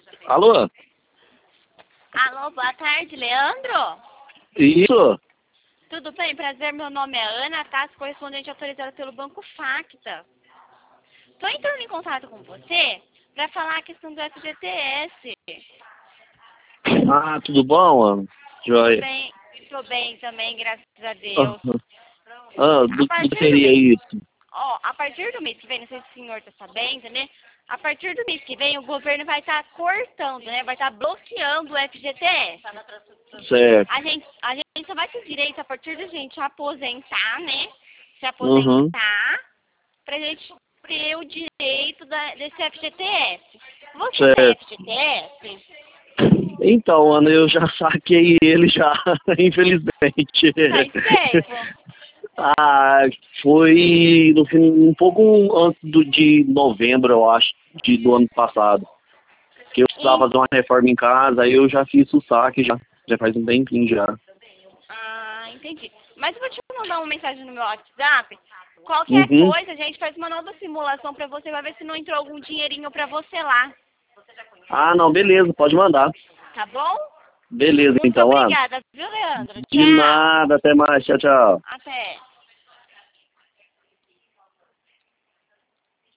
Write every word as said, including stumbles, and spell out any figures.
Alô? Alô, boa tarde, Leandro? Isso? Tudo bem? Prazer, meu nome é Ana Tassi, correspondente autorizada pelo Banco Facta. Estou entrando em contato com você para falar a questão do F G T S. Ah, tudo bom, Ana? Tudo Joia. bem? Estou bem também, graças a Deus. Ah, ah, A do que partir do seria mês, isso? ó, a partir do mês que vem, não sei se o senhor está sabendo, né? A partir do mês que vem, o governo vai estar cortando, né? Vai estar bloqueando o F G T S. Certo. A gente, a gente só vai ter direito a partir da gente aposentar, né? Se Uhum. aposentar, pra gente ter o direito da, desse F G T S. Você tem Certo. F G T S? Então, Ana, eu já saquei ele já, infelizmente. Faz tempo. Ah, foi no fim, um pouco antes do, de novembro, eu acho, de, do ano passado. Que eu precisava Em- fazer uma reforma em casa, aí eu já fiz o saque já. Já faz um tempinho já. Ah, entendi. Mas eu vou te mandar uma mensagem no meu WhatsApp. Qualquer Uhum. coisa, a gente faz uma nova simulação pra você, vai ver se não entrou algum dinheirinho pra você lá. Ah, não, beleza, pode mandar. Tá bom? Beleza, Muito então, Ana. obrigada, viu, Leandro? De Tchau. nada, até mais, tchau, tchau. Até.